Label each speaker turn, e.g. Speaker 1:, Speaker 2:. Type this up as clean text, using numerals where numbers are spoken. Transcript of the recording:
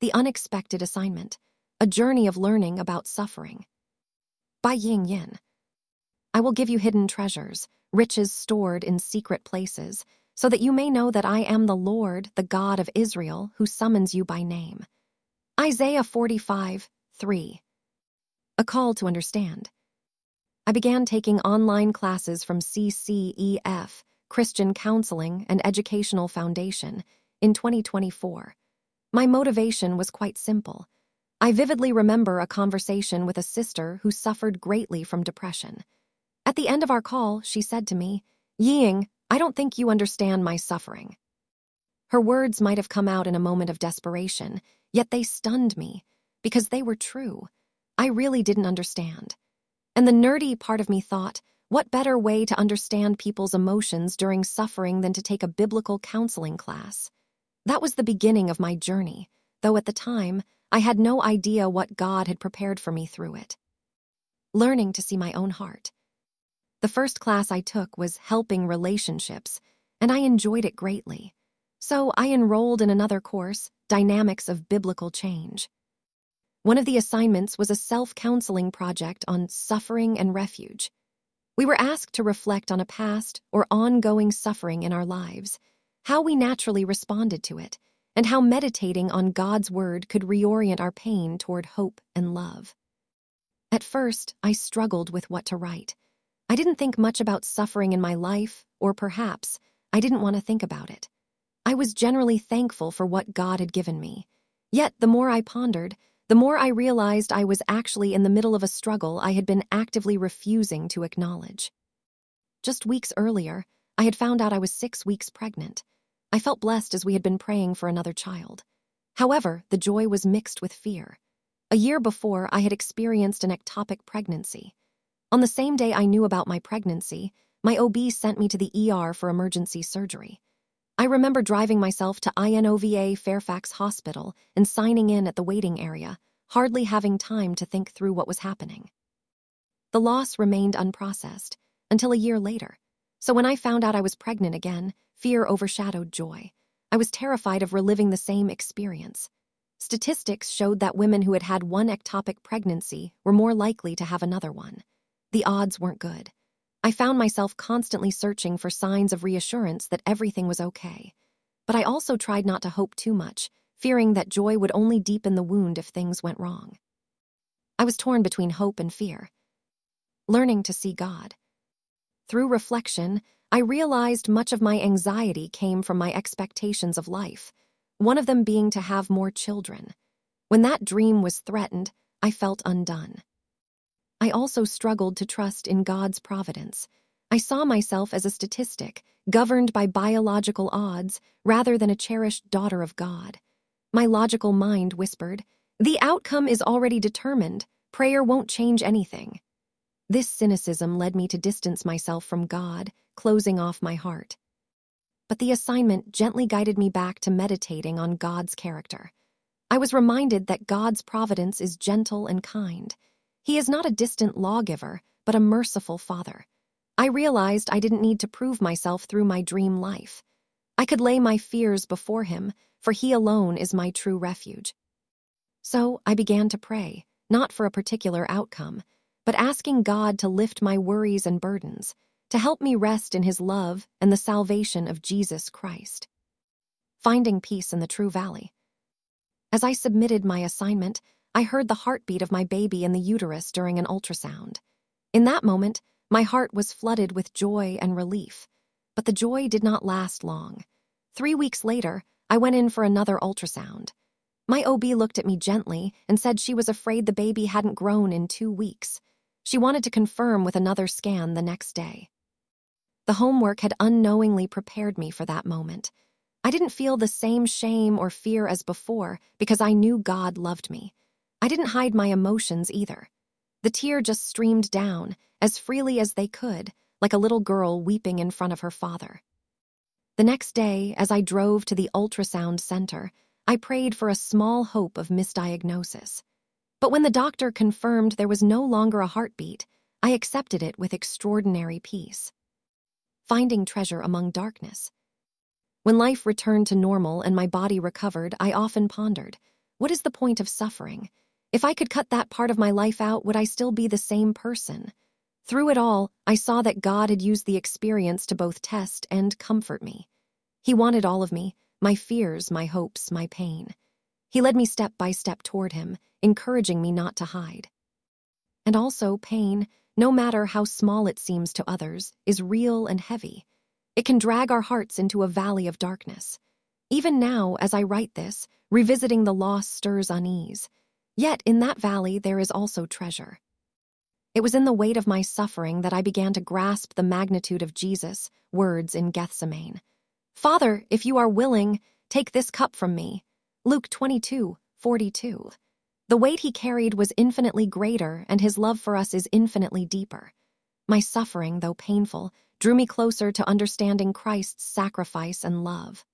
Speaker 1: The Unexpected Assignment, a journey of learning about suffering. By Ying Yin. I will give you hidden treasures, riches stored in secret places, so that you may know that I am the Lord, the God of Israel, who summons you by name. Isaiah 45:3. A call to understand. I began taking online classes from CCEF, Christian Counseling and Educational Foundation, in 2024. My motivation was quite simple. I vividly remember a conversation with a sister who suffered greatly from depression. At the end of our call, she said to me, "Ying, I don't think you understand my suffering." Her words might have come out in a moment of desperation, yet they stunned me, because they were true. I really didn't understand. And the nerdy part of me thought, what better way to understand people's emotions during suffering than to take a biblical counseling class? That was the beginning of my journey, though at the time, I had no idea what God had prepared for me through it. Learning to see my own heart. The first class I took was Helping Relationships, and I enjoyed it greatly. So I enrolled in another course, Dynamics of Biblical Change. One of the assignments was a self-counseling project on suffering and refuge. We were asked to reflect on a past or ongoing suffering in our lives, how we naturally responded to it, and how meditating on God's Word could reorient our pain toward hope and love. At first, I struggled with what to write. I didn't think much about suffering in my life, or perhaps I didn't want to think about it. I was generally thankful for what God had given me. Yet, the more I pondered, the more I realized I was actually in the middle of a struggle I had been actively refusing to acknowledge. Just weeks earlier, I had found out I was 6 weeks pregnant. I felt blessed as we had been praying for another child. However, the joy was mixed with fear. A year before, I had experienced an ectopic pregnancy. On the same day I knew about my pregnancy, my OB sent me to the ER for emergency surgery. I remember driving myself to INOVA Fairfax Hospital and signing in at the waiting area, hardly having time to think through what was happening. The loss remained unprocessed until a year later. So when I found out I was pregnant again, fear overshadowed joy. I was terrified of reliving the same experience. Statistics showed that women who had had one ectopic pregnancy were more likely to have another one. The odds weren't good. I found myself constantly searching for signs of reassurance that everything was okay. But I also tried not to hope too much, fearing that joy would only deepen the wound if things went wrong. I was torn between hope and fear. Learning to see God. Through reflection, I realized much of my anxiety came from my expectations of life, one of them being to have more children. When that dream was threatened, I felt undone. I also struggled to trust in God's providence. I saw myself as a statistic, governed by biological odds, rather than a cherished daughter of God. My logical mind whispered, "The outcome is already determined. Prayer won't change anything." This cynicism led me to distance myself from God, closing off my heart. But the assignment gently guided me back to meditating on God's character. I was reminded that God's providence is gentle and kind. He is not a distant lawgiver, but a merciful Father. I realized I didn't need to prove myself through my dream life. I could lay my fears before Him, for He alone is my true refuge. So I began to pray, not for a particular outcome, but asking God to lift my worries and burdens, to help me rest in His love and the salvation of Jesus Christ. Finding peace in the true valley. As I submitted my assignment, I heard the heartbeat of my baby in the uterus during an ultrasound. In that moment, my heart was flooded with joy and relief. But the joy did not last long. 3 weeks later, I went in for another ultrasound. My OB looked at me gently and said she was afraid the baby hadn't grown in 2 weeks. She wanted to confirm with another scan the next day. The homework had unknowingly prepared me for that moment. I didn't feel the same shame or fear as before because I knew God loved me. I didn't hide my emotions either. The tear just streamed down, as freely as they could, like a little girl weeping in front of her father. The next day, as I drove to the ultrasound center, I prayed for a small hope of misdiagnosis. But when the doctor confirmed there was no longer a heartbeat, I accepted it with extraordinary peace. Finding treasure among darkness. When life returned to normal and my body recovered, I often pondered, What is the point of suffering? If I could cut that part of my life out, would I still be the same person? Through it all, I saw that God had used the experience to both test and comfort me. He wanted all of me, my fears, my hopes, my pain. He led me step by step toward him, encouraging me not to hide. And also, pain, no matter how small it seems to others, is real and heavy. It can drag our hearts into a valley of darkness. Even now, as I write this, revisiting the loss stirs unease. Yet in that valley there is also treasure. It was in the weight of my suffering that I began to grasp the magnitude of Jesus' words in Gethsemane. "Father, if you are willing, take this cup from me." Luke 22:42. The weight he carried was infinitely greater, and his love for us is infinitely deeper. My suffering, though painful, drew me closer to understanding Christ's sacrifice and love.